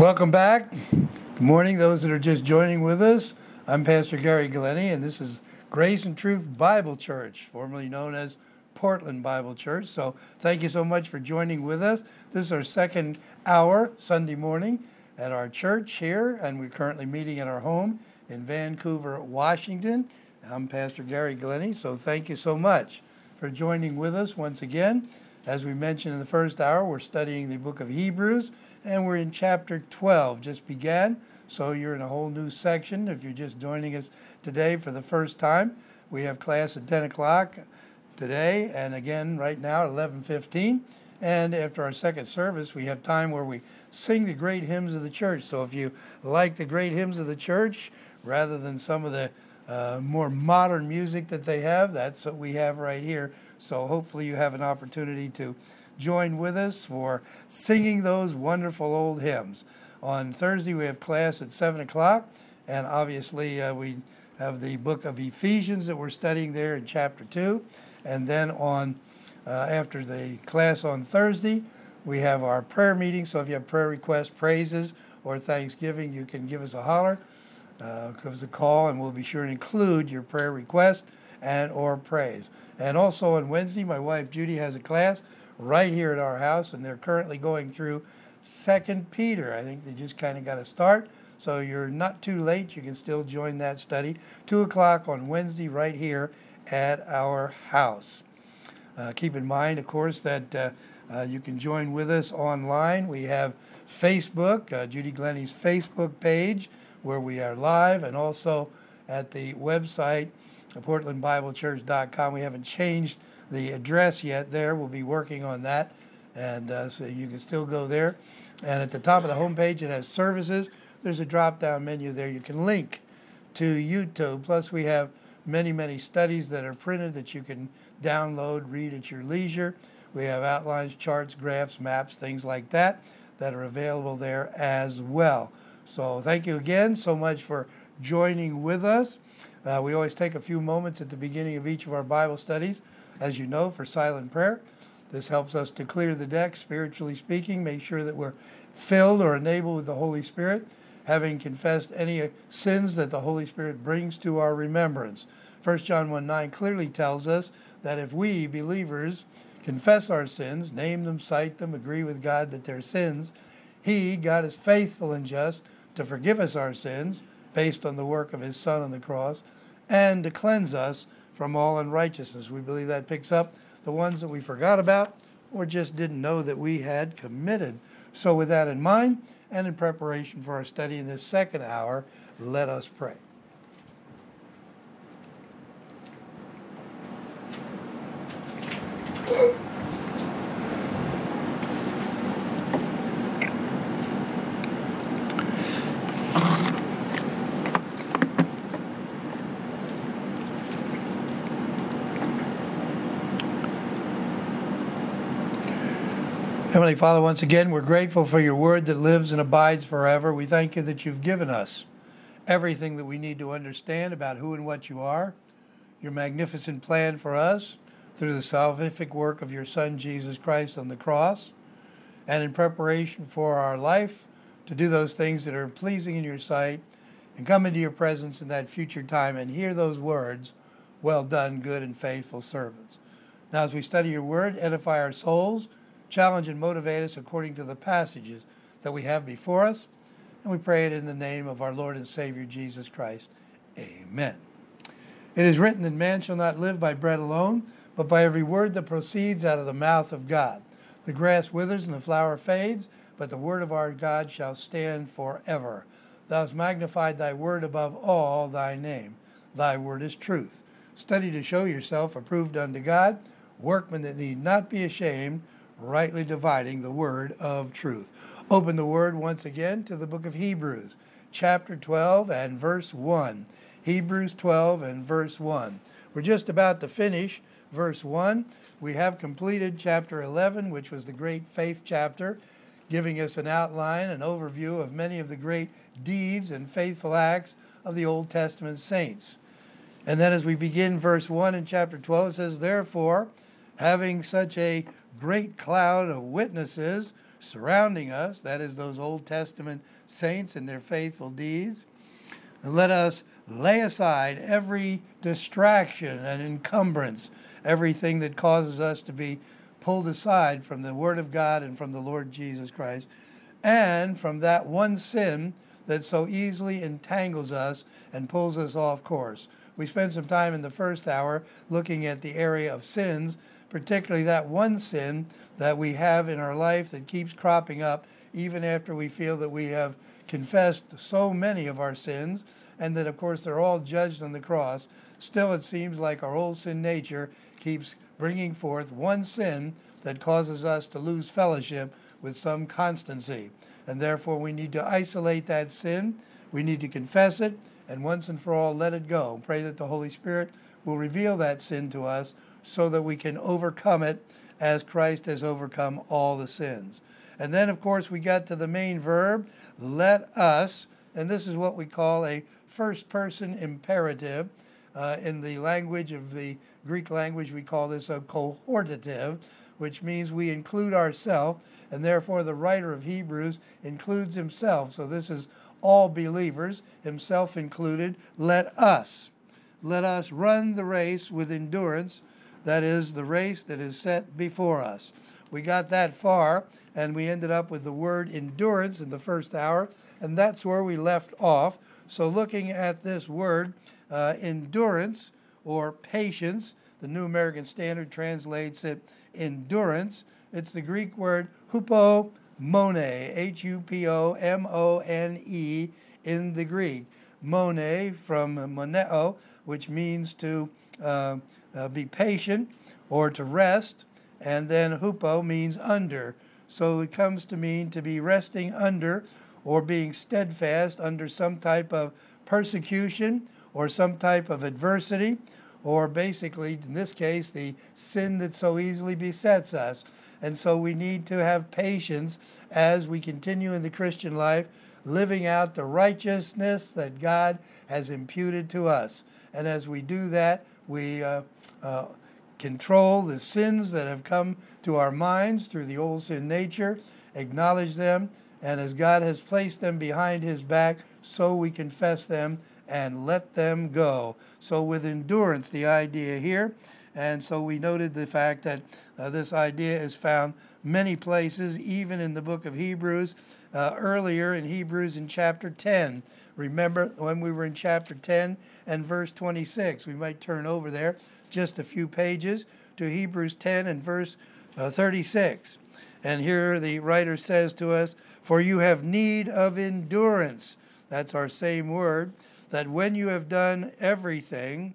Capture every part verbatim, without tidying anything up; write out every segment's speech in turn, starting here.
Welcome back. Good morning, those that are just joining with us. I'm Pastor Gary Glennie, and this is Grace and Truth Bible Church, formerly known as Portland Bible Church. So thank you so much for joining with us. This is our second hour, Sunday morning, at our church here, and we're currently meeting at our home in Vancouver, Washington. I'm Pastor Gary Glennie, so thank you so much for joining with us once again. As we mentioned in the first hour, we're studying the book of Hebrews, and we're in chapter twelve, just began. So you're in a whole new section if you're just joining us today for the first time. We have class at ten o'clock today, and again right now at eleven fifteen. And after our second service, we have time where we sing the great hymns of the church. So if you like the great hymns of the church, rather than some of the uh, more modern music that they have, that's what we have right here. So hopefully you have an opportunity to join with us for singing those wonderful old hymns. On Thursday, we have class at seven o'clock, and obviously uh, we have the book of Ephesians that we're studying there in chapter two. And then on uh, after the class on Thursday, we have our prayer meeting. So if you have prayer requests, praises, or thanksgiving, you can give us a holler, uh, give us a call, and we'll be sure to include your prayer request and or praise. And also on Wednesday, my wife Judy has a class right here at our house, and they're currently going through Second Peter. I think they just kind of got to start, so you're not too late. You can still join that study. Two o'clock on Wednesday right here at our house. Uh, keep in mind, of course, that uh, uh, you can join with us online. We have Facebook, uh, Judy Glennie's Facebook page, where we are live, and also at the website, portland bible church dot com. We haven't changed the address yet there. We'll be working on that, and uh, so you can still go there. And at the top of the homepage, it has services. There's a drop-down menu there. You can link to YouTube. Plus, we have many, many studies that are printed that you can download, read at your leisure. We have outlines, charts, graphs, maps, things like that that are available there as well. So thank you again so much for joining with us. Uh, we always take a few moments at the beginning of each of our Bible studies, as you know, for silent prayer. This helps us to clear the deck, spiritually speaking, make sure that we're filled or enabled with the Holy Spirit, having confessed any sins that the Holy Spirit brings to our remembrance. First John one nine clearly tells us that if we, believers, confess our sins, name them, cite them, agree with God that they're sins, He, God, is faithful and just to forgive us our sins, based on the work of His Son on the cross, and to cleanse us from all unrighteousness. We believe that picks up the ones that we forgot about or just didn't know that we had committed. So with that in mind, and in preparation for our study in this second hour, let us pray. Heavenly Father, once again, we're grateful for your word that lives and abides forever. We thank you that you've given us everything that we need to understand about who and what you are, your magnificent plan for us through the salvific work of your Son, Jesus Christ, on the cross, and in preparation for our life to do those things that are pleasing in your sight and come into your presence in that future time and hear those words, well done, good and faithful servants. Now, as we study your word, edify our souls, challenge and motivate us according to the passages that we have before us. And we pray it in the name of our Lord and Savior, Jesus Christ. Amen. It is written that man shall not live by bread alone, but by every word that proceeds out of the mouth of God. The grass withers and the flower fades, but the word of our God shall stand forever. Thou hast magnified thy word above all thy name. Thy word is truth. Study to show yourself approved unto God, workmen that need not be ashamed, rightly dividing the word of truth. Open the word once again to the book of Hebrews, chapter twelve and verse one. Hebrews twelve and verse one. We're just about to finish verse one. We have completed chapter eleven, which was the great faith chapter, giving us an outline, an overview of many of the great deeds and faithful acts of the Old Testament saints. And then as we begin verse one in chapter twelve, it says, therefore, having such a great cloud of witnesses surrounding us, that is, those Old Testament saints and their faithful deeds. And let us lay aside every distraction and encumbrance, everything that causes us to be pulled aside from the Word of God and from the Lord Jesus Christ, and from that one sin that so easily entangles us and pulls us off course. We spent some time in the first hour looking at the area of sins, particularly that one sin that we have in our life that keeps cropping up even after we feel that we have confessed so many of our sins, and that of course they're all judged on the cross. Still, it seems like our old sin nature keeps bringing forth one sin that causes us to lose fellowship with some constancy. And therefore we need to isolate that sin, we need to confess it, and once and for all let it go. Pray that the Holy Spirit will reveal that sin to us so that we can overcome it as Christ has overcome all the sins. And then, of course, we got to the main verb, let us, and this is what we call a first-person imperative. Uh, in the language of the Greek language, we call this a cohortative, which means we include ourselves, and therefore the writer of Hebrews includes himself. So this is all believers, himself included. Let us, let us run the race with endurance, that is, the race that is set before us. We got that far, and we ended up with the word endurance in the first hour, and that's where we left off. So looking at this word, uh, endurance or patience, the New American Standard translates it endurance. It's the Greek word hupomone, H U P O M O N E in the Greek. Mone from moneo, which means to uh, uh, be patient or to rest, and then hupo means under. So it comes to mean to be resting under or being steadfast under some type of persecution or some type of adversity, or basically, in this case, the sin that so easily besets us. And so we need to have patience as we continue in the Christian life, living out the righteousness that God has imputed to us. And as we do that, we uh, uh, control the sins that have come to our minds through the old sin nature, acknowledge them, and as God has placed them behind his back, so we confess them and let them go. So with endurance, the idea here, and so we noted the fact that uh, this idea is found many places, even in the book of Hebrews, uh, earlier in Hebrews in chapter ten. Remember when we were in chapter ten and verse twenty-six. We might turn over there just a few pages to Hebrews ten and verse uh, thirty-six. And here the writer says to us, "For you have need of endurance." That's our same word. That when you have done everything,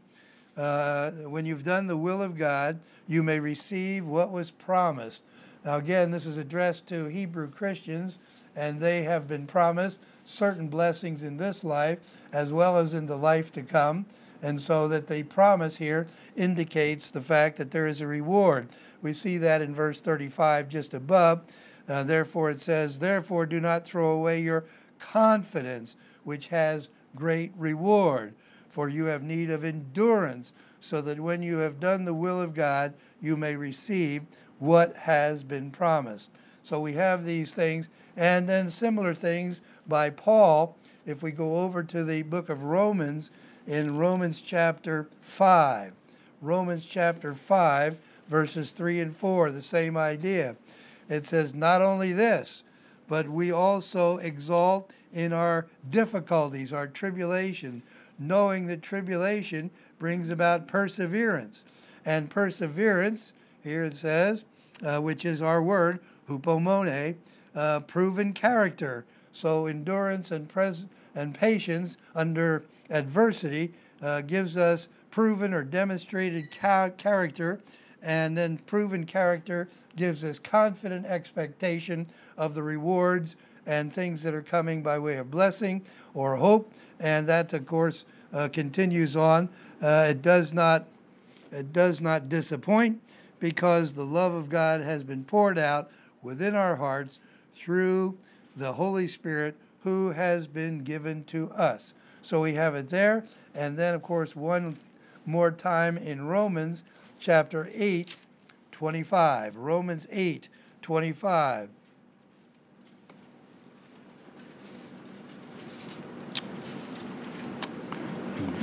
uh, when you've done the will of God, you may receive what was promised. Now again, this is addressed to Hebrew Christians, and they have been promised certain blessings in this life as well as in the life to come. And so that the promise here indicates the fact that there is a reward. We see that in verse thirty-five just above. Uh, therefore it says, "Therefore do not throw away your confidence, which has great reward. For you have need of endurance, so that when you have done the will of God, you may receive what has been promised." So we have these things, and then similar things by Paul. If we go over to the book of Romans, in Romans chapter five, Romans chapter five, verses three and four, the same idea. It says, "Not only this, but we also exalt in our difficulties, our tribulation, knowing that tribulation brings about perseverance. And perseverance," here it says, uh, which is our word, hupomone, uh, proven character. So endurance and pres- and patience under adversity uh, gives us proven or demonstrated ca- character, and then proven character gives us confident expectation of the rewards and things that are coming by way of blessing or hope. And that, of course, uh, continues on. Uh, it does not, it does not disappoint, because the love of God has been poured out within our hearts through the Holy Spirit who has been given to us. So we have it there. And then, of course, one more time in Romans chapter eight, twenty-five. Romans eight, twenty-five.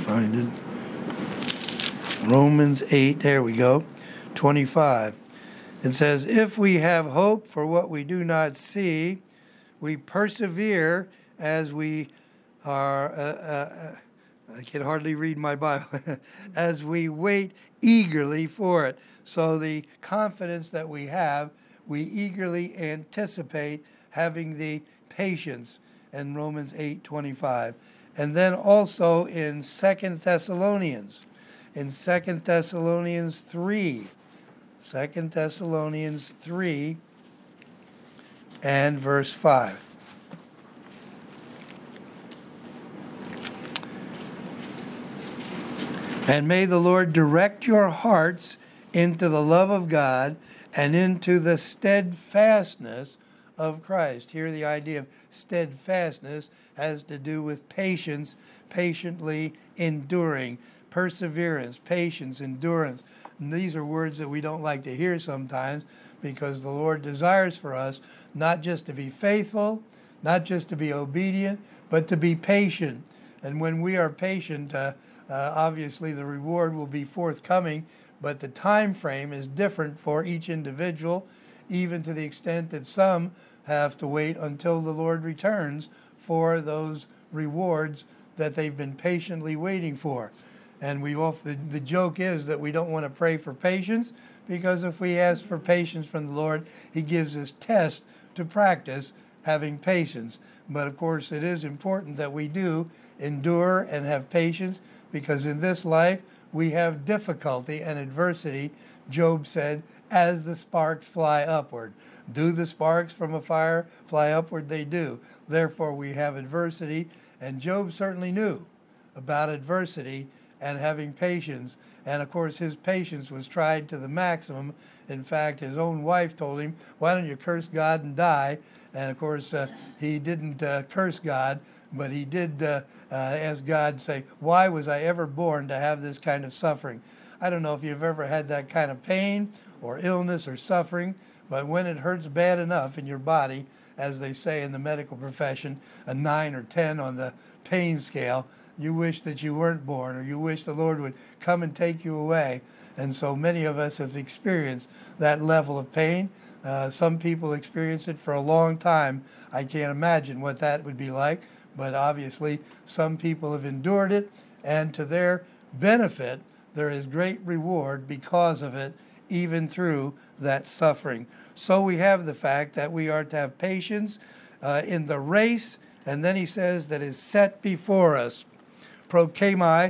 find it. Romans eight, there we go, twenty-five. It says, if we have hope for what we do not see, we persevere as we are, uh, uh, I can hardly read my Bible, as we wait eagerly for it. So the confidence that we have, we eagerly anticipate having the patience in Romans eight twenty-five. And then also in Second Thessalonians, in Second Thessalonians three, Second Thessalonians three and verse five. And may the Lord direct your hearts into the love of God and into the steadfastness of Christ. Here the idea of steadfastness has to do with patience, patiently enduring, perseverance, patience, endurance. And these are words that we don't like to hear sometimes, because the Lord desires for us not just to be faithful, not just to be obedient, but to be patient. And when we are patient, uh, uh, obviously the reward will be forthcoming, but the time frame is different for each individual, even to the extent that some have to wait until the Lord returns for those rewards that they've been patiently waiting for. And we often, the joke is that we don't want to pray for patience, because if we ask for patience from the Lord, He gives us tests to practice having patience. But of course, it is important that we do endure and have patience, because in this life we have difficulty and adversity. Job said, as the sparks fly upward. Do the sparks from a fire fly upward? They do. Therefore we have adversity, and Job certainly knew about adversity and having patience. And of course his patience was tried to the maximum. In fact, his own wife told him, why don't you curse God and die? And of course uh, he didn't uh, curse God, but he did uh, uh, ask God, say, why was I ever born to have this kind of suffering? I don't know if you've ever had that kind of pain or illness or suffering, but when it hurts bad enough in your body, as they say in the medical profession, a nine or ten on the pain scale, you wish that you weren't born, or you wish the Lord would come and take you away. And so many of us have experienced that level of pain. Uh, some people experience it for a long time. I can't imagine what that would be like, but obviously some people have endured it, and to their benefit, there is great reward because of it, even through that suffering. So we have the fact that we are to have patience uh, in the race, and then he says that is set before us. Prokemai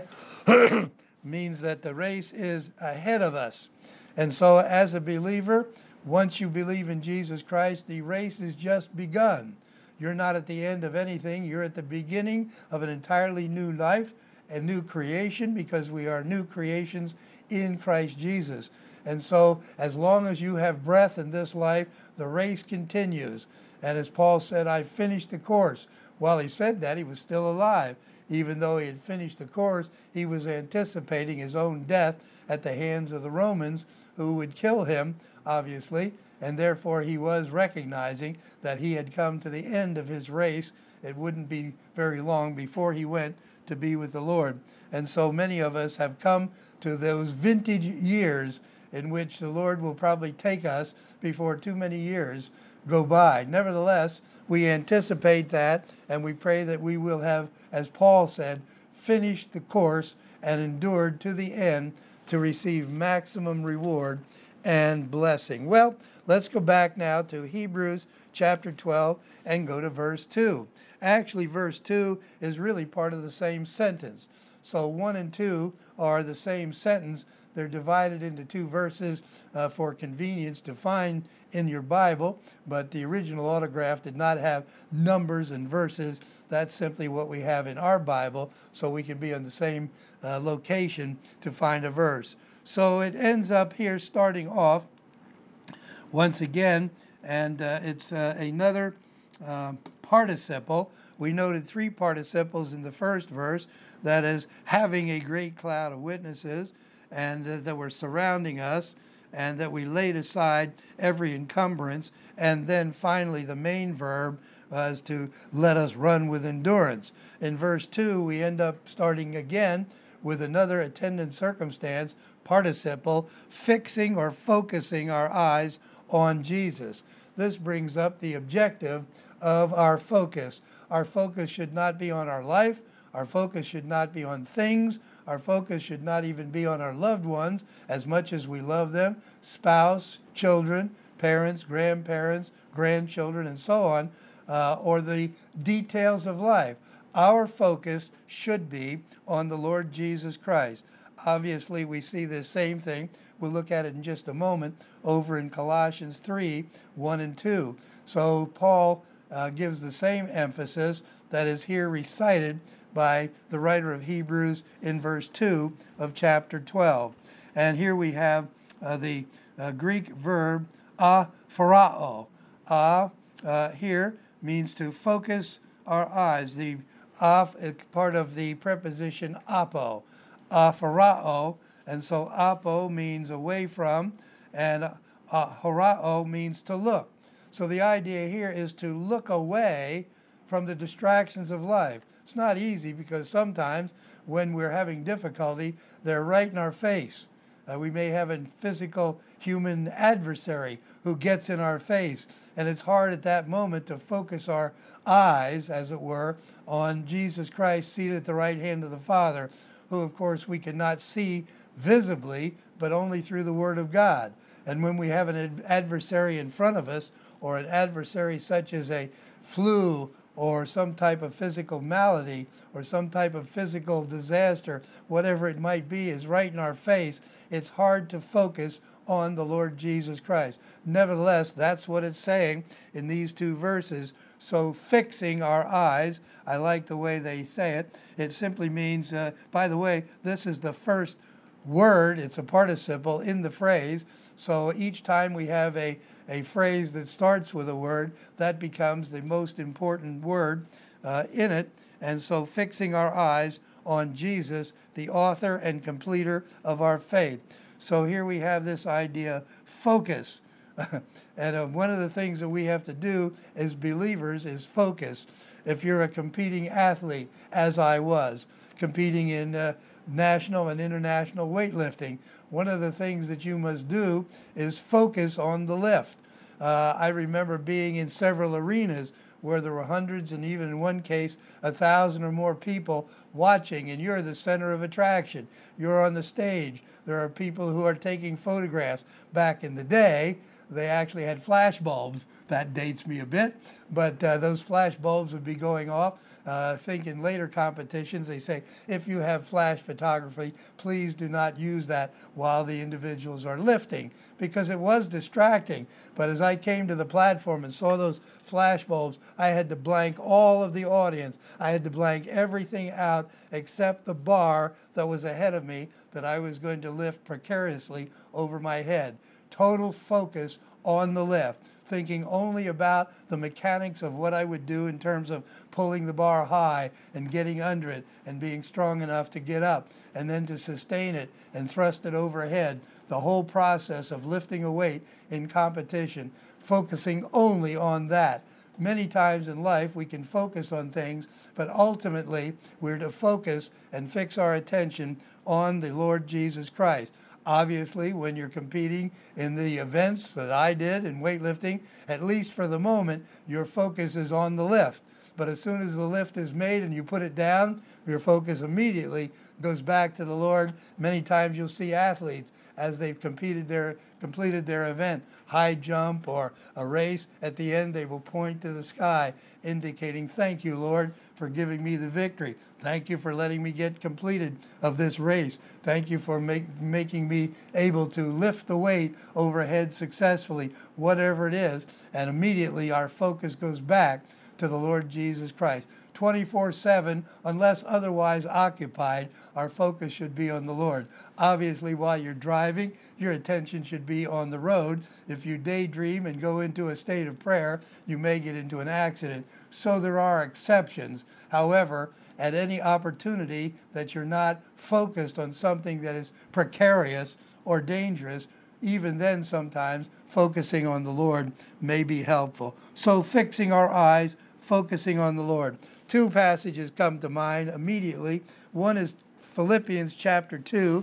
means that the race is ahead of us. And so as a believer, once you believe in Jesus Christ, the race is just begun. You're not at the end of anything. You're at the beginning of an entirely new life, a new creation, because we are new creations in Christ Jesus. And so as long as you have breath in this life, the race continues. And as Paul said, I finished the course. While he said that, he was still alive. Even though he had finished the course, he was anticipating his own death at the hands of the Romans, who would kill him, obviously. And therefore he was recognizing that he had come to the end of his race. It wouldn't be very long before he went to be with the Lord. And so many of us have come to those vintage years in which the Lord will probably take us before too many years go by. Nevertheless, we anticipate that, and we pray that we will have, as Paul said, finished the course and endured to the end to receive maximum reward and blessing. Well, let's go back now to Hebrews chapter twelve and go to verse two. Actually, verse two is really part of the same sentence. So one and two are the same sentence. They're divided into two verses uh, for convenience to find in your Bible, but the original autograph did not have numbers and verses. That's simply what we have in our Bible, so we can be on the same uh, location to find a verse. So it ends up here starting off once again, and uh, it's uh, another uh, participle. We noted three participles in the first verse, that is, having a great cloud of witnesses, and uh, that were surrounding us, and that we laid aside every encumbrance. And then finally the main verb was to let us run with endurance. In verse two, we end up starting again with another attendant circumstance, participle, fixing or focusing our eyes on Jesus. This brings up the objective of our focus. Our focus should not be on our life. Our focus should not be on things. Our focus should not even be on our loved ones as much as we love them, spouse, children, parents, grandparents, grandchildren, and so on, uh, or the details of life. Our focus should be on the Lord Jesus Christ. Obviously, we see the same thing. We'll look at it in just a moment over in Colossians three, one and two. So Paul uh, gives the same emphasis that is here recited by the writer of Hebrews in verse two of chapter twelve. And here we have uh, the uh, Greek verb apharao. A uh, here means to focus our eyes. The af is part of the preposition apo, apharao, and so apo means away from, and uh, horao means to look. So the idea here is to look away from the distractions of life. It's not easy because sometimes when we're having difficulty, they're right in our face. Uh, we may have a physical human adversary who gets in our face, and it's hard at that moment to focus our eyes, as it were, on Jesus Christ seated at the right hand of the Father, who of course we cannot see visibly, but only through the Word of God. And when we have an ad- adversary in front of us, or an adversary such as a flu, or some type of physical malady, or some type of physical disaster, whatever it might be, is right in our face, it's hard to focus on the Lord Jesus Christ. Nevertheless, that's what it's saying in these two verses. So fixing our eyes, I like the way they say it. It simply means, uh, by the way, this is the first word, it's a participle in the phrase. So each time we have a, a phrase that starts with a word, that becomes the most important word uh, in it. And so fixing our eyes on Jesus, the author and completer of our faith. So here we have this idea, focus. And uh, one of the things that we have to do as believers is focus. If you're a competing athlete, as I was, competing in uh, national and international weightlifting, one of the things that you must do is focus on the lift. Uh, I remember being in several arenas where there were hundreds and even in one case a thousand or more people watching, and you're the center of attraction. You're on the stage. There are people who are taking photographs. Back in the day, they actually had flash bulbs. That dates me a bit, but uh, those flash bulbs would be going off. Uh, I think in later competitions they say, if you have flash photography, please do not use that while the individuals are lifting, because it was distracting. But as I came to the platform and saw those flash bulbs, I had to blank all of the audience. I had to blank everything out except the bar that was ahead of me that I was going to lift precariously over my head. Total focus on the lift, thinking only about the mechanics of what I would do in terms of pulling the bar high and getting under it and being strong enough to get up and then to sustain it and thrust it overhead. The whole process of lifting a weight in competition, focusing only on that. Many times in life we can focus on things, but ultimately we're to focus and fix our attention on the Lord Jesus Christ. Obviously, when you're competing in the events that I did in weightlifting, at least for the moment, your focus is on the lift. But as soon as the lift is made and you put it down, your focus immediately goes back to the Lord. Many times you'll see athletes as they've competed their, completed their event, high jump or a race, at the end they will point to the sky, indicating, thank you, Lord, for giving me the victory. Thank you for letting me get completed of this race. Thank you for make, making me able to lift the weight overhead successfully, whatever it is. And immediately our focus goes back to the Lord Jesus Christ. twenty-four seven, unless otherwise occupied, our focus should be on the Lord. Obviously, while you're driving, your attention should be on the road. If you daydream and go into a state of prayer, you may get into an accident. So there are exceptions. However, at any opportunity that you're not focused on something that is precarious or dangerous, even then sometimes focusing on the Lord may be helpful. So fixing our eyes, focusing on the Lord. Two passages come to mind immediately. One is Philippians chapter two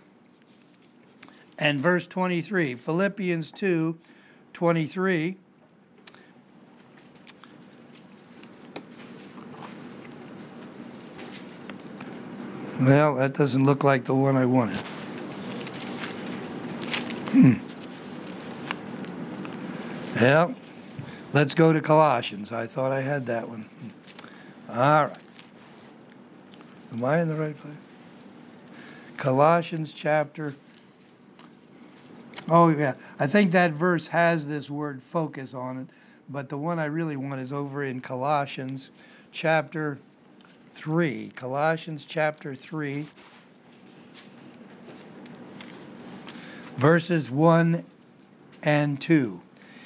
and verse twenty-three. Philippians two, twenty-three. Well, that doesn't look like the one I wanted. Hmm. Well, let's go to Colossians. I thought I had that one. All right. Am I in the right place? Colossians chapter. Oh, yeah. I think that verse has this word focus on it, but the one I really want is over in Colossians chapter three. Colossians chapter three, verses one and two.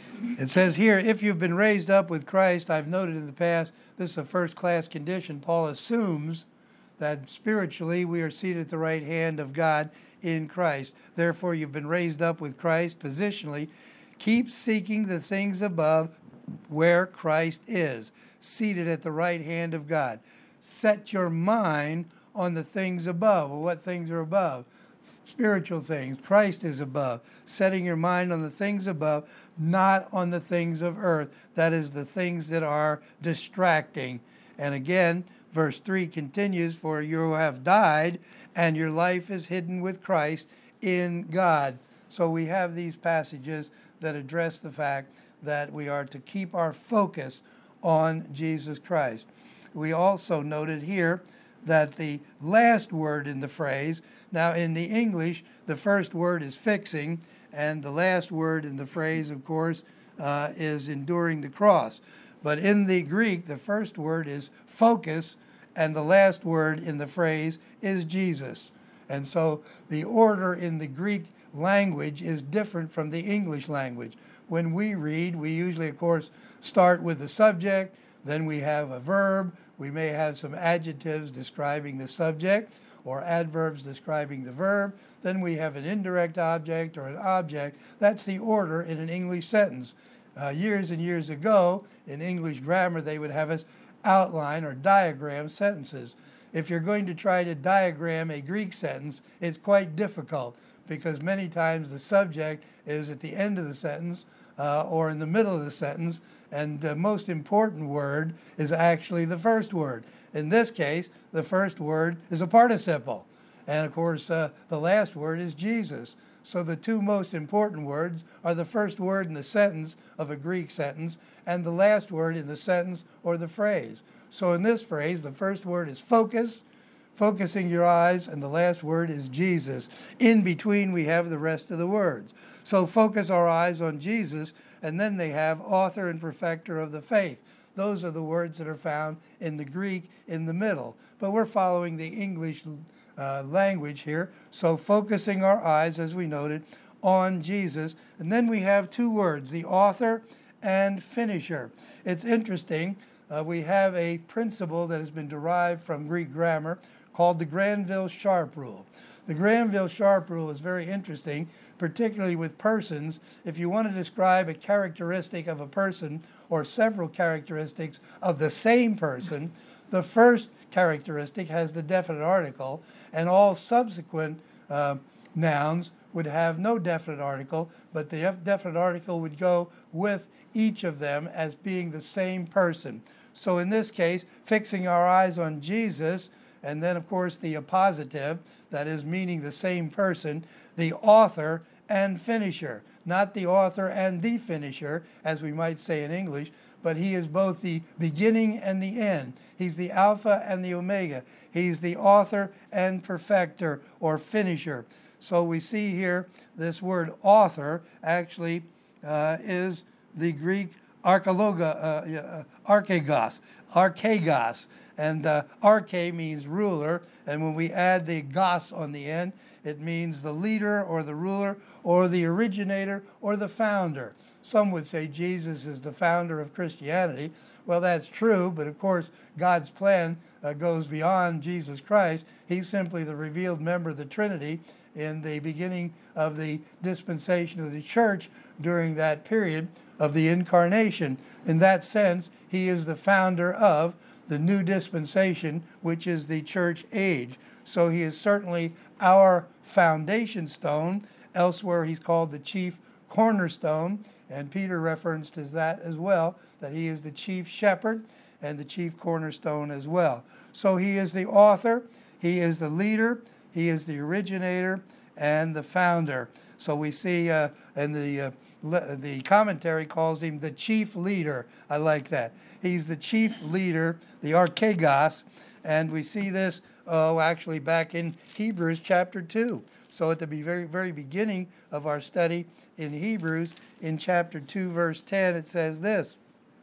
It says here, if you've been raised up with Christ, I've noted in the past, this is a first-class condition. Paul assumes that spiritually we are seated at the right hand of God in Christ. Therefore, you've been raised up with Christ positionally. Keep seeking the things above where Christ is, seated at the right hand of God. Set your mind on the things above. Well, what things are above? Spiritual things. Christ is above. Setting your mind on the things above, not on the things of earth. That is, the things that are distracting. And again, verse three continues, for you have died, and your life is hidden with Christ in God. So we have these passages that address the fact that we are to keep our focus on Jesus Christ. We also noted here that the last word in the phrase, now in the English, the first word is fixing, and the last word in the phrase, of course, uh, is enduring the cross. But in the Greek, the first word is focus, and the last word in the phrase is Jesus. And so the order in the Greek language is different from the English language. When we read, we usually, of course, start with the subject, then we have a verb, we may have some adjectives describing the subject or adverbs describing the verb, then we have an indirect object or an object. That's the order in an English sentence. Uh, years and years ago, in English grammar, they would have us outline or diagram sentences. If you're going to try to diagram a Greek sentence, it's quite difficult because many times the subject is at the end of the sentence uh, or in the middle of the sentence, and the most important word is actually the first word. In this case, the first word is a participle. And of course, uh, the last word is Jesus. So the two most important words are the first word in the sentence of a Greek sentence and the last word in the sentence or the phrase. So in this phrase, the first word is focus, focusing your eyes, and the last word is Jesus. In between, we have the rest of the words. So focus our eyes on Jesus, and then they have author and perfecter of the faith. Those are the words that are found in the Greek in the middle. But we're following the English uh, language here. So focusing our eyes, as we noted, on Jesus. And then we have two words, the author and finisher. It's interesting. Uh, we have a principle that has been derived from Greek grammar called the Granville-Sharp rule. The Granville-Sharp rule is very interesting, particularly with persons. If you want to describe a characteristic of a person or several characteristics of the same person, the first characteristic has the definite article, and all subsequent uh, nouns would have no definite article, but the definite article would go with each of them as being the same person. So in this case, fixing our eyes on Jesus, and then, of course, the appositive, that is meaning the same person, the author and finisher. Not the author and the finisher, as we might say in English, but he is both the beginning and the end. He's the Alpha and the Omega. He's the author and perfecter or finisher. So we see here this word author actually uh, is the Greek archologa, uh, uh, archegos, archegos. And uh, arche means ruler, and when we add the gos on the end, it means the leader or the ruler or the originator or the founder. Some would say Jesus is the founder of Christianity. Well, that's true, but of course God's plan uh, goes beyond Jesus Christ. He's simply the revealed member of the Trinity in the beginning of the dispensation of the church during that period of the incarnation. In that sense, he is the founder of the new dispensation, which is the church age. So he is certainly our foundation stone. Elsewhere he's called the chief cornerstone, and Peter references that as well, that he is the chief shepherd and the chief cornerstone as well. So he is the author, he is the leader, he is the originator, and the founder. So we see, uh, and the uh, le- the commentary calls him the chief leader. I like that. He's the chief leader, the archegos, and we see this, oh, actually back in Hebrews chapter two. So at the be- very, very beginning of our study in Hebrews, in chapter two, verse ten, it says this: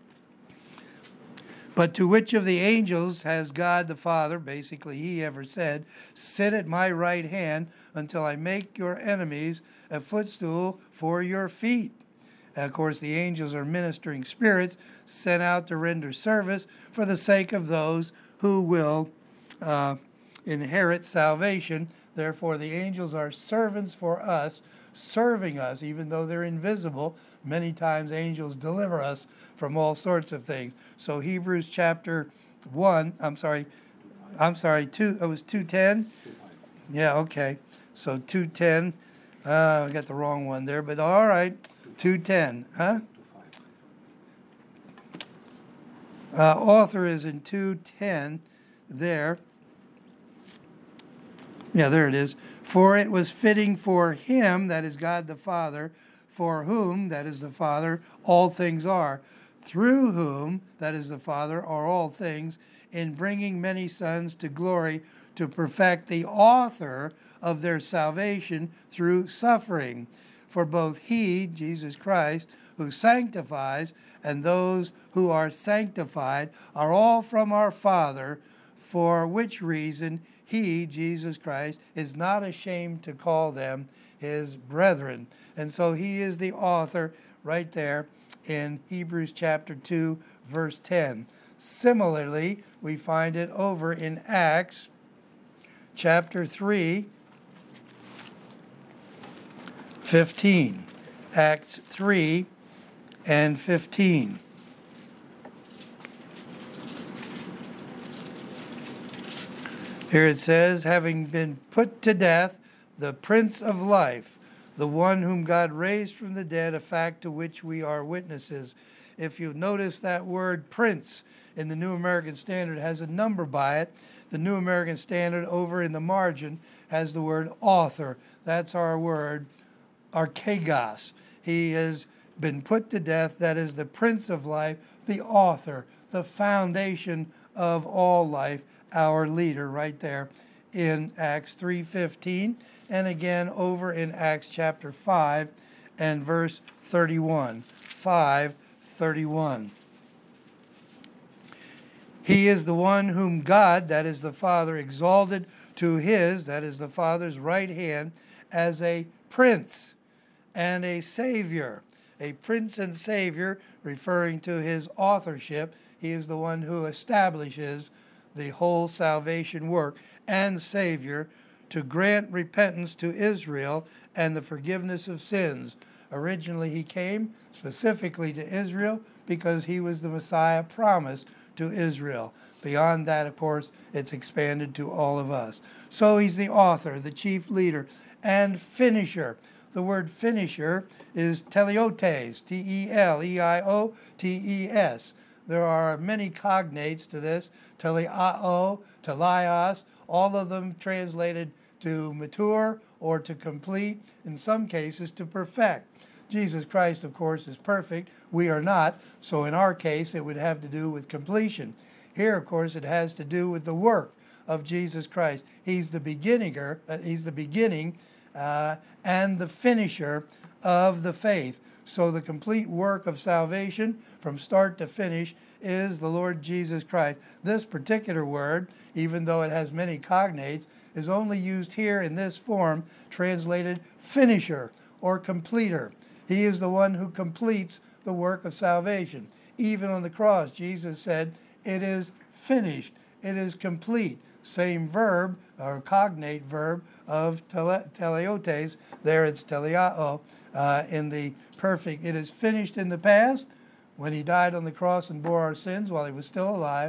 "But to which of the angels has God the Father," basically he, "ever said, 'Sit at my right hand until I make your enemies a footstool for your feet'?" And of course, the angels are ministering spirits sent out to render service for the sake of those who will uh, inherit salvation. Therefore, the angels are servants for us, serving us, even though they're invisible. Many times angels deliver us from all sorts of things. So Hebrews chapter one, I'm sorry, I'm sorry, two, it was two ten? Yeah, okay. So two ten, uh, I got the wrong one there, but all right, two ten, huh? Uh, author is in two ten there. Yeah, there it is. "For it was fitting for him," that is God the Father, "for whom," that is the Father, "all things are, through whom," that is the Father, "are all things, in bringing many sons to glory, to perfect the author of their salvation through suffering. For both he," Jesus Christ, "who sanctifies, and those who are sanctified are all from our Father, for which reason he," Jesus Christ, "is not ashamed to call them his brethren." And so he is the author right there in Hebrews chapter two, verse ten. Similarly, we find it over in Acts chapter three, fifteen. Acts three and fifteen. Here it says, "Having been put to death, the Prince of Life, the one whom God raised from the dead, a fact to which we are witnesses." If you notice that word prince in the New American Standard has a number by it. The New American Standard over in the margin has the word author. That's our word, archegos. He has been put to death, that is the Prince of Life, the author, the foundation of all life, our leader right there in Acts three fifteen, and again over in Acts chapter five and verse thirty-one. five thirty-one. "He is the one whom God," that is the Father, "exalted to his," that is the Father's, "right hand as a prince and a savior." A prince and savior, referring to his authorship. He is the one who establishes the whole salvation work, and savior, to grant repentance to Israel and the forgiveness of sins. Originally he came specifically to Israel because he was the Messiah promised to Israel. Beyond that, of course, it's expanded to all of us. So he's the author, the chief leader, and finisher. The word finisher is teleiotes, T E L E I O T E S. There are many cognates to this, teleao, teleios, all of them translated to mature or to complete, in some cases to perfect. Jesus Christ, of course, is perfect. We are not, so in our case it would have to do with completion. Here, of course, it has to do with the work of Jesus Christ. He's the beginninger, uh, he's the beginning uh, and the finisher of the faith. So the complete work of salvation from start to finish is the Lord Jesus Christ. This particular word, even though it has many cognates, is only used here in this form, translated finisher or completer. He is the one who completes the work of salvation. Even on the cross, Jesus said, "It is finished. It is complete." Same verb, or cognate verb, of tele, teleiotes. There it's teleao uh, in the perfect. It is finished in the past when he died on the cross and bore our sins while he was still alive.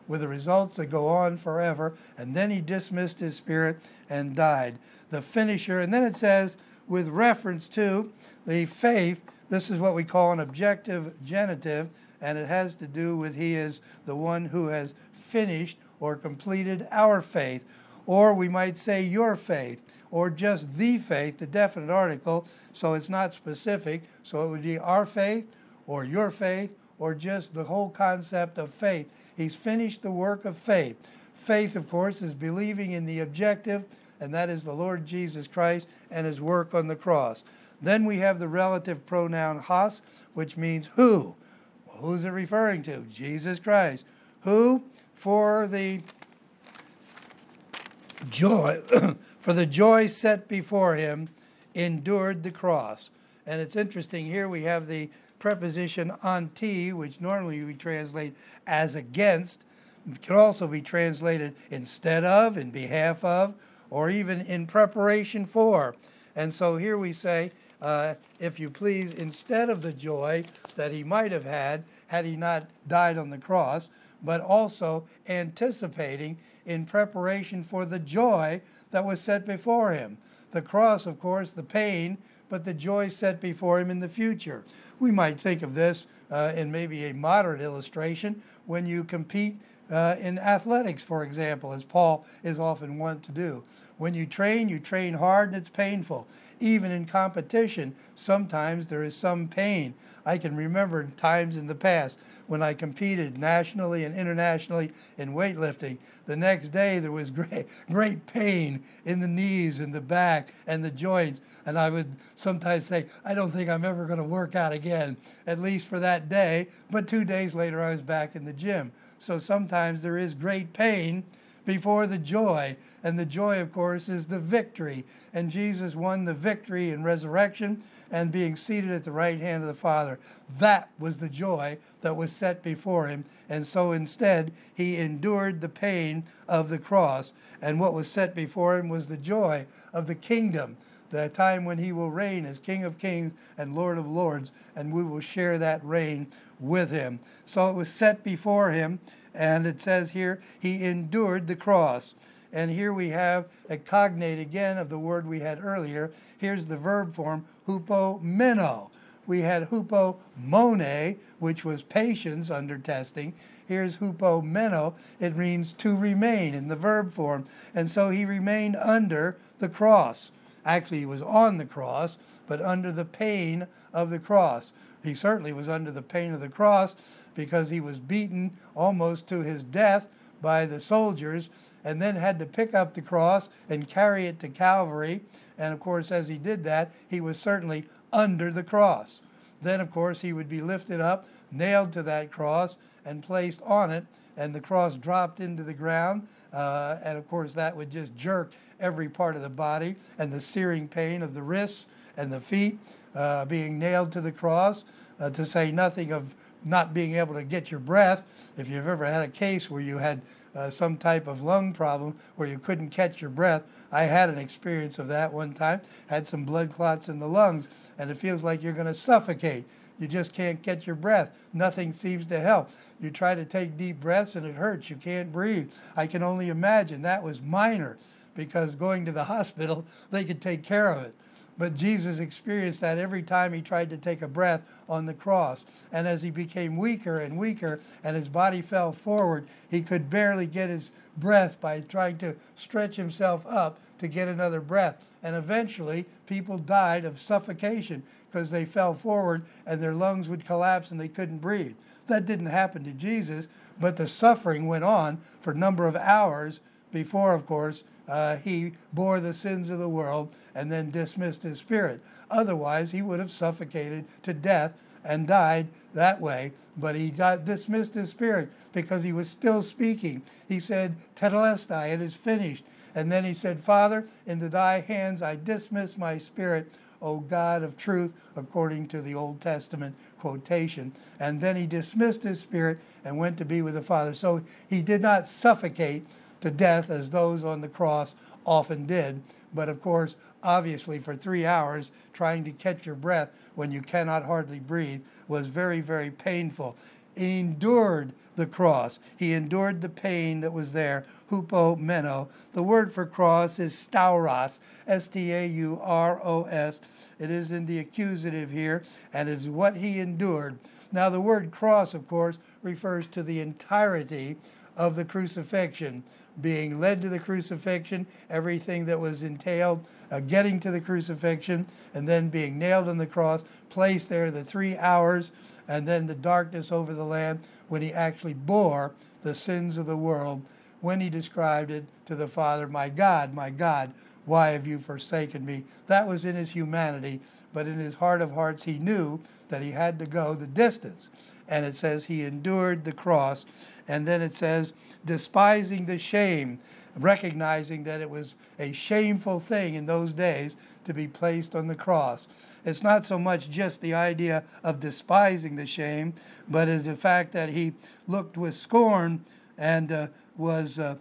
with the results that go on forever. And then he dismissed his spirit and died. The finisher, and then it says, with reference to the faith, this is what we call an objective genitive, and it has to do with he is the one who has finished or completed our faith. Or we might say your faith, or just the faith, the definite article, so it's not specific. So it would be our faith, or your faith, or just the whole concept of faith. He's finished the work of faith. Faith, of course, is believing in the objective, and that is the Lord Jesus Christ and his work on the cross. Then we have the relative pronoun has, which means who. Well, who's it referring to? Jesus Christ. Who, for the joy, for the joy set before him, endured the cross. And it's interesting, here we have the preposition anti, which normally we translate as against. It can also be translated instead of, in behalf of, or even in preparation for. And so here we say, uh, if you please, instead of the joy that he might have had had he not died on the cross, but also anticipating in preparation for the joy that was set before him. The cross, of course, the pain, but the joy set before him in the future. We might think of this uh, in maybe a moderate illustration when you compete uh, in athletics, for example, as Paul is often wont to do. When you train, you train hard and it's painful. Even in competition, sometimes there is some pain. I can remember times in the past when I competed nationally and internationally in weightlifting. The next day there was great, great pain in the knees and the back and the joints. And I would sometimes say, I don't think I'm ever going to work out again, at least for that day. But two days later I was back in the gym. So sometimes there is great pain before the joy. And the joy, of course, is the victory. And Jesus won the victory in resurrection and being seated at the right hand of the Father. That was the joy that was set before him. And so instead, he endured the pain of the cross. And what was set before him was the joy of the kingdom, the time when he will reign as King of Kings and Lord of Lords, and we will share that reign with him. So it was set before him. And it says here, he endured the cross. And here we have a cognate again of the word we had earlier. Here's the verb form, hupomeno. We had hupomone, which was patience under testing. Here's hupomeno. It means to remain in the verb form. And so he remained under the cross. Actually, he was on the cross, but under the pain of the cross. He certainly was under the pain of the cross because he was beaten almost to his death by the soldiers and then had to pick up the cross and carry it to Calvary. And of course, as he did that, he was certainly under the cross. Then, of course, he would be lifted up, nailed to that cross, and placed on it, and the cross dropped into the ground. Uh, and of course, that would just jerk every part of the body, and the searing pain of the wrists and the feet uh, being nailed to the cross, uh, to say nothing of not being able to get your breath. If you've ever had a case where you had uh, some type of lung problem where you couldn't catch your breath, I had an experience of that one time, had some blood clots in the lungs, and it feels like you're going to suffocate. You just can't get your breath. Nothing seems to help. You try to take deep breaths and it hurts. You can't breathe. I can only imagine that was minor because going to the hospital, they could take care of it. But Jesus experienced that every time he tried to take a breath on the cross. And as he became weaker and weaker and his body fell forward, he could barely get his breath by trying to stretch himself up to get another breath. And eventually, people died of suffocation because they fell forward and their lungs would collapse and they couldn't breathe. That didn't happen to Jesus, but the suffering went on for a number of hours before, of course, uh, he bore the sins of the world and then dismissed his spirit. Otherwise, he would have suffocated to death and died that way. But he got dismissed his spirit because he was still speaking. He said, Tetelestai, it is finished. And then he said, Father, into thy hands I dismiss my spirit, O God of truth, according to the Old Testament quotation. And then he dismissed his spirit and went to be with the Father. So he did not suffocate to death as those on the cross often did. But of course, obviously for three hours, trying to catch your breath when you cannot hardly breathe was very, very painful. endured the cross. He endured the pain that was there. Hupomeno. The word for cross is stauros, S T A U R O S. It is in the accusative here, and is what he endured. Now, the word cross, of course, refers to the entirety of the crucifixion, being led to the crucifixion, everything that was entailed, uh, getting to the crucifixion, and then being nailed on the cross, placed there the three hours, and then the darkness over the land when he actually bore the sins of the world, when he described it to the Father, my God, my God, why have you forsaken me? That was in his humanity, but in his heart of hearts he knew that he had to go the distance. And it says he endured the cross. And then it says, despising the shame, recognizing that it was a shameful thing in those days to be placed on the cross. It's not so much just the idea of despising the shame, but it's the fact that he looked with scorn and uh, was uh,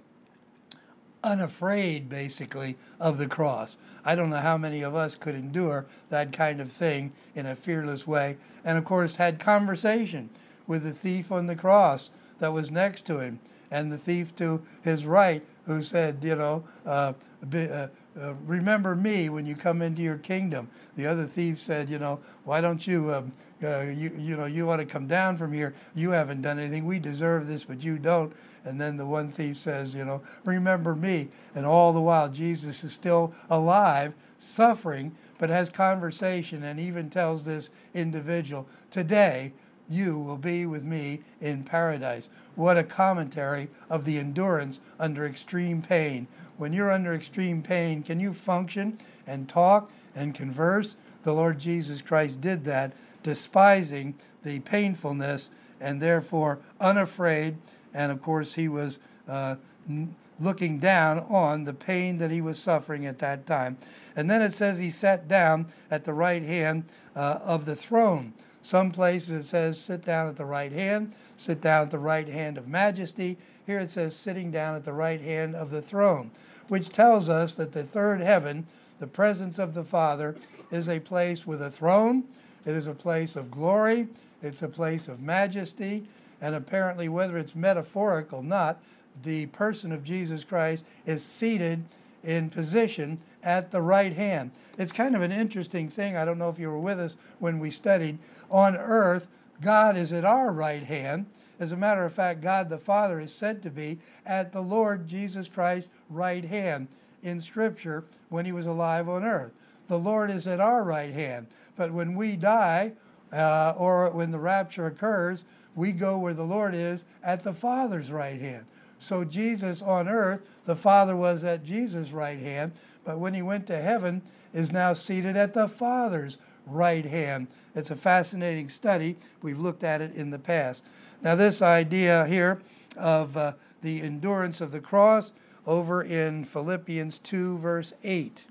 unafraid, basically, of the cross. I don't know how many of us could endure that kind of thing in a fearless way. And, of course, had conversation with the thief on the cross that was next to him, and the thief to his right, who said, you know, uh, be, uh, uh, remember me when you come into your kingdom. The other thief said, you know, why don't you, um, uh, you, you know, you ought to come down from here. You haven't done anything. We deserve this, but you don't. And then the one thief says, you know, remember me. And all the while, Jesus is still alive, suffering, but has conversation, and even tells this individual, today, you will be with me in paradise. What a commentary of the endurance under extreme pain. When you're under extreme pain, can you function and talk and converse? The Lord Jesus Christ did that, despising the painfulness and therefore unafraid. And of course, he was uh, looking down on the pain that he was suffering at that time. And then it says he sat down at the right hand uh, of the throne. Some places it says sit down at the right hand, sit down at the right hand of majesty. Here it says sitting down at the right hand of the throne, which tells us that the third heaven, the presence of the Father, is a place with a throne. It is a place of glory. It's a place of majesty. And apparently, whether it's metaphoric or not, the person of Jesus Christ is seated in position at the right hand. It's kind of an interesting thing. I don't know if you were with us when we studied. On earth, God is at our right hand. As a matter of fact, God the Father is said to be at the Lord Jesus Christ's right hand in Scripture when he was alive on earth. The Lord is at our right hand. But when we die, uh, or when the rapture occurs, we go where the Lord is at the Father's right hand. So Jesus on earth, the Father was at Jesus' right hand, but when he went to heaven, is now seated at the Father's right hand. It's a fascinating study. We've looked at it in the past. Now this idea here of uh, the endurance of the cross over in Philippians two, verse eight.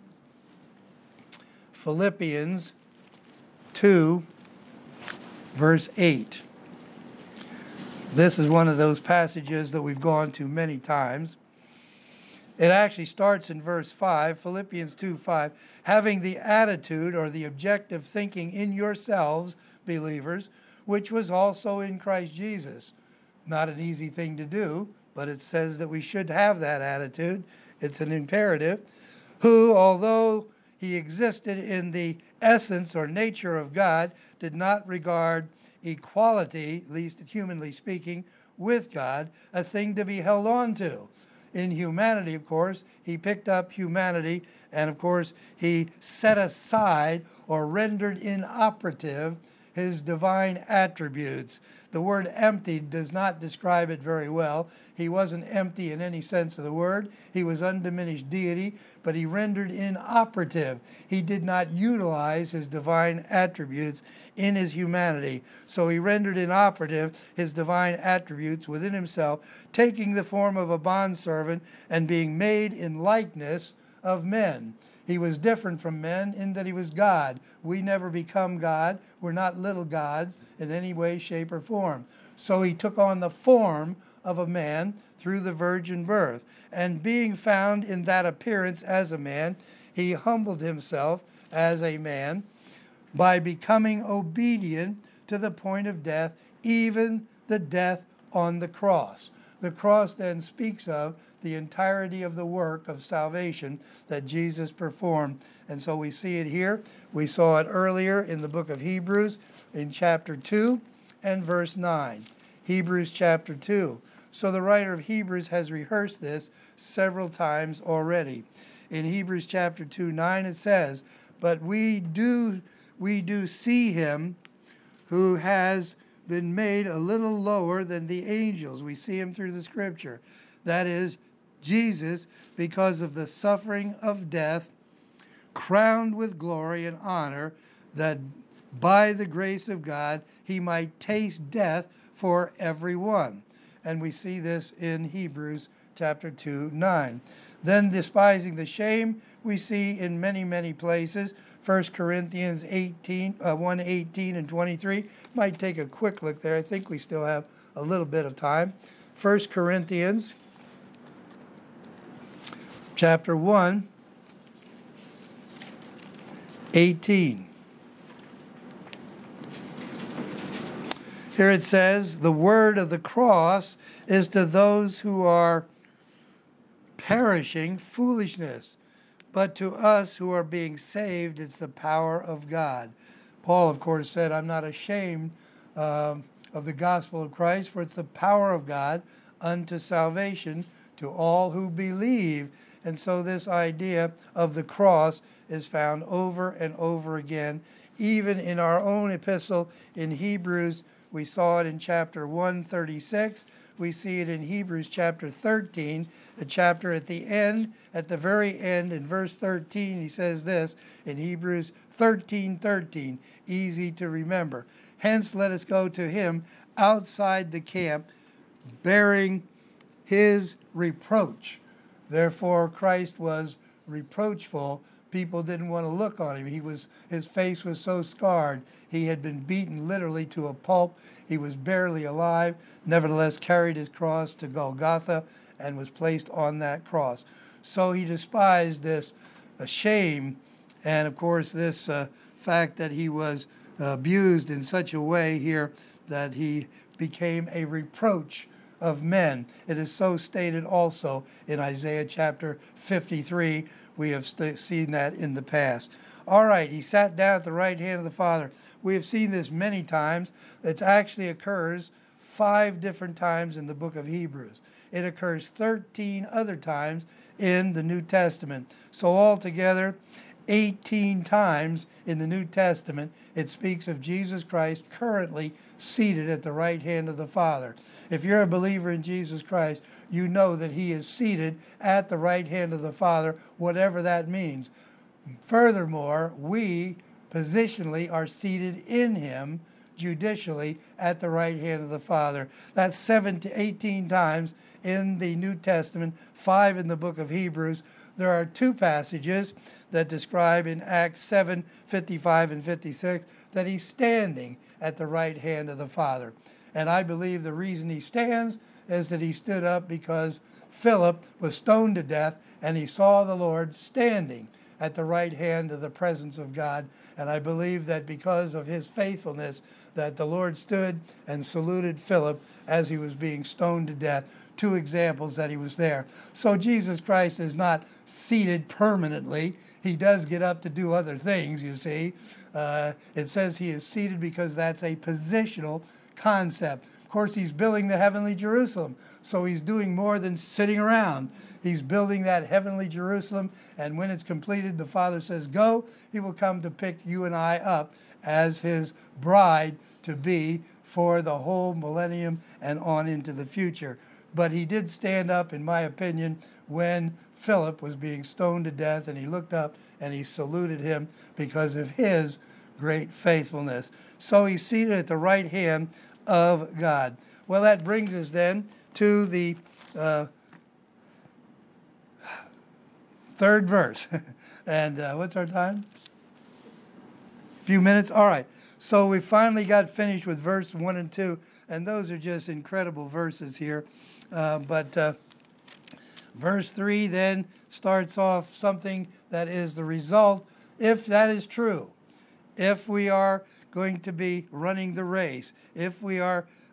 Philippians two, verse eight. This is one of those passages that we've gone to many times. It actually starts in verse five, Philippians two five, having the attitude or the objective thinking in yourselves, believers, which was also in Christ Jesus. Not an easy thing to do, but it says that we should have that attitude. It's an imperative. Who, although he existed in the essence or nature of God, did not regard equality, at least humanly speaking, with God, a thing to be held on to. In humanity, of course, he picked up humanity, and of course, he set aside or rendered inoperative his divine attributes. The word empty does not describe it very well. He wasn't empty in any sense of the word. He was undiminished deity, but he rendered inoperative. He did not utilize his divine attributes in his humanity. So he rendered inoperative his divine attributes within himself, taking the form of a bondservant and being made in likeness of men. He was different from men in that he was God. We never become God. We're not little gods in any way, shape, or form. So he took on the form of a man through the virgin birth. And being found in that appearance as a man, he humbled himself as a man by becoming obedient to the point of death, even the death on the cross. The cross then speaks of the entirety of the work of salvation that Jesus performed. And so we see it here. We saw it earlier in the book of Hebrews in chapter two and verse nine. Hebrews chapter two. So the writer of Hebrews has rehearsed this several times already. In Hebrews chapter two, nine, it says, But we do, we do see him who has been made a little lower than the angels. We see him through the scripture. That is, Jesus, because of the suffering of death, crowned with glory and honor, that by the grace of God he might taste death for everyone. And we see this in Hebrews chapter two, nine. Then despising the shame, we see in many, many places. First Corinthians eighteen, uh, one, eighteen and twenty-three. Might take a quick look there. I think we still have a little bit of time. First Corinthians chapter one, eighteen. Here it says, the word of the cross is to those who are perishing foolishness, but to us who are being saved, it's the power of God. Paul, of course, said, I'm not ashamed uh, of the gospel of Christ, for it's the power of God unto salvation to all who believe. And so this idea of the cross is found over and over again. Even in our own epistle in Hebrews, we saw it in chapter one thirty-six. We see it in Hebrews chapter thirteen, a chapter at the end, at the very end, in verse thirteen, he says this in Hebrews thirteen thirteen, easy to remember. Hence let us go to him outside the camp, bearing his reproach. Therefore Christ was reproachful. People didn't want to look on him. He was, his face was so scarred. He had been beaten literally to a pulp. He was barely alive, nevertheless carried his cross to Golgotha and was placed on that cross. So he despised this uh, shame and, of course, this uh, fact that he was uh, abused in such a way here that he became a reproach of men. It is so stated also in Isaiah chapter fifty-three. We have st- seen that in the past. All right, he sat down at the right hand of the Father. We have seen this many times. It actually occurs five different times in the book of Hebrews. It occurs thirteen other times in the New Testament. So altogether, eighteen times in the New Testament, it speaks of Jesus Christ currently seated at the right hand of the Father. If you're a believer in Jesus Christ, you know that he is seated at the right hand of the Father, whatever that means. Furthermore, we positionally are seated in him judicially at the right hand of the Father. That's seven to eighteen times in the New Testament, five in the book of Hebrews. There are two passages that describe in Acts seven, fifty-five and fifty-six that he's standing at the right hand of the Father. And I believe the reason he stands is that he stood up because Philip was stoned to death and he saw the Lord standing at the right hand of the presence of God. And I believe that because of his faithfulness, that the Lord stood and saluted Philip as he was being stoned to death. Two examples that he was there. So Jesus Christ is not seated permanently. He does get up to do other things, you see. Uh, it says he is seated because that's a positional concept. Of course, he's building the heavenly Jerusalem, so he's doing more than sitting around. He's building that heavenly Jerusalem, and when it's completed, the Father says, go. He will come to pick you and I up as his bride to be for the whole millennium and on into the future. But he did stand up, in my opinion, when Philip was being stoned to death, and he looked up and he saluted him because of his great faithfulness. So he's seated at the right hand of God. Well, that brings us then to the uh, third verse. and uh, what's our time? A few minutes? All right. So we finally got finished with verse one and two, and those are just incredible verses here. Uh, but uh, verse three then starts off something that is the result, if that is true, if we are going to be running the race, if we are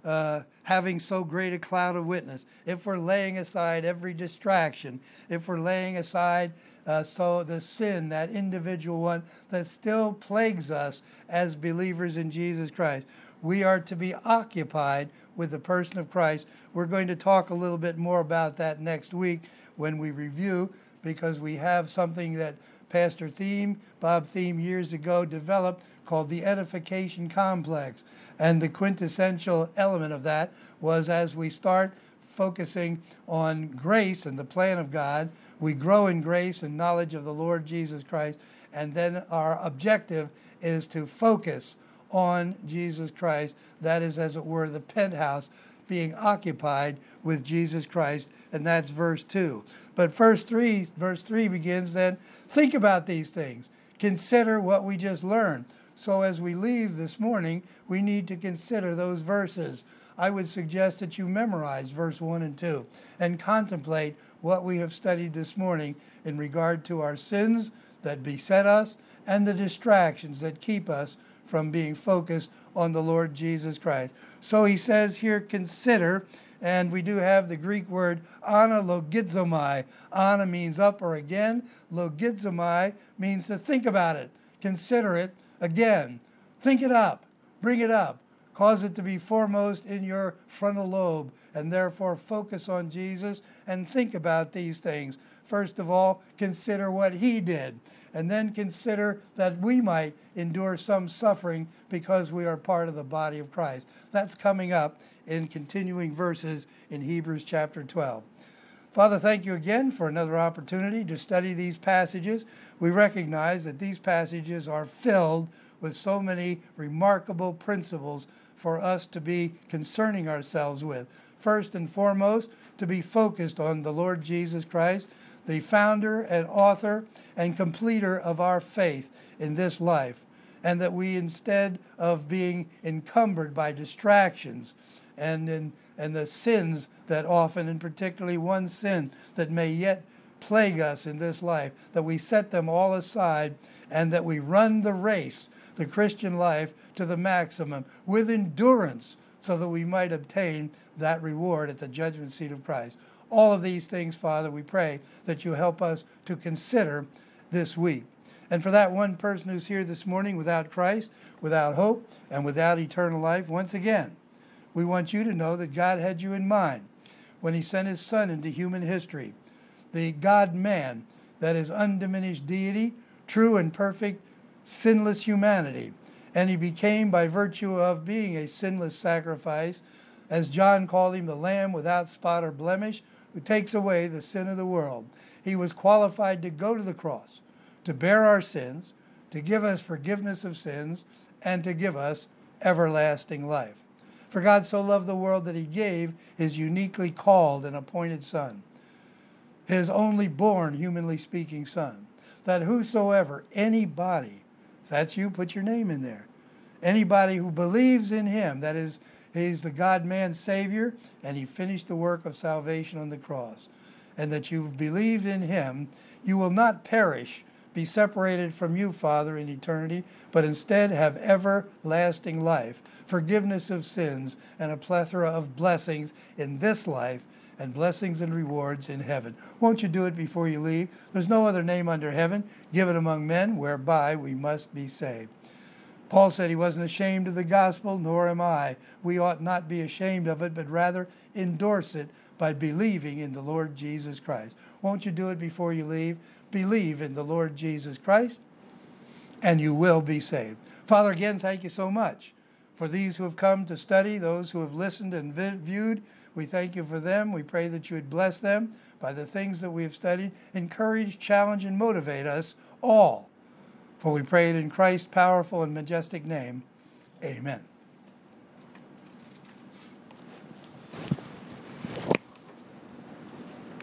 uh, having so great a cloud of witness, if we're laying aside every distraction, if we're laying aside uh, so the sin, that individual one that still plagues us as believers in Jesus Christ, we are to be occupied with the person of Christ. We're going to talk a little bit more about that next week when we review, because we have something that Pastor Thiem, Bob Thiem, years ago developed called the edification complex. And the quintessential element of that was, as we start focusing on grace and the plan of God, we grow in grace and knowledge of the Lord Jesus Christ. And then our objective is to focus on Jesus Christ. That is, as it were, the penthouse, being occupied with Jesus Christ. And that's verse two. But verse three, verse three begins then, think about these things. Consider what we just learned. So as we leave this morning, we need to consider those verses. I would suggest that you memorize verse one and two and contemplate what we have studied this morning in regard to our sins that beset us and the distractions that keep us from being focused on the Lord Jesus Christ. So he says here, consider, and we do have the Greek word ana logizomai. Ana means up or again. Logizomai means to think about it, consider it again. Think it up, bring it up, cause it to be foremost in your frontal lobe, and therefore focus on Jesus and think about these things. First of all, consider what he did, and then consider that we might endure some suffering because we are part of the body of Christ. That's coming up in continuing verses in Hebrews chapter twelve. Father, thank you again for another opportunity to study these passages. We recognize that these passages are filled with so many remarkable principles for us to be concerning ourselves with. First and foremost, to be focused on the Lord Jesus Christ, the founder and author and completer of our faith in this life, and that we, instead of being encumbered by distractions and in, and the sins that often, and particularly one sin that may yet plague us in this life, that we set them all aside and that we run the race, the Christian life, to the maximum with endurance, so that we might obtain that reward at the judgment seat of Christ. All of these things, Father, we pray that you help us to consider this week. And for that one person who's here this morning without Christ, without hope, and without eternal life, once again, we want you to know that God had you in mind when he sent his Son into human history, the God-man, that is undiminished deity, true and perfect, sinless humanity. And he became, by virtue of being a sinless sacrifice, as John called him, the Lamb without spot or blemish, who takes away the sin of the world. He was qualified to go to the cross, to bear our sins, to give us forgiveness of sins, and to give us everlasting life. For God so loved the world that he gave his uniquely called and appointed Son, his only born, humanly speaking, Son, that whosoever, anybody, if that's you, put your name in there, anybody who believes in him, that is, he's the God-man Savior, and he finished the work of salvation on the cross, and that you believe in him, you will not perish, be separated from you, Father, in eternity, but instead have everlasting life, forgiveness of sins, and a plethora of blessings in this life, and blessings and rewards in heaven. Won't you do it before you leave? There's no other name under heaven given among men whereby we must be saved. Paul said he wasn't ashamed of the gospel, nor am I. We ought not be ashamed of it, but rather endorse it by believing in the Lord Jesus Christ. Won't you do it before you leave? Believe in the Lord Jesus Christ, and you will be saved. Father, again, thank you so much for these who have come to study, those who have listened and viewed. We thank you for them. We pray that you would bless them by the things that we have studied. Encourage, challenge, and motivate us all. For we pray it in Christ's powerful and majestic name. Amen.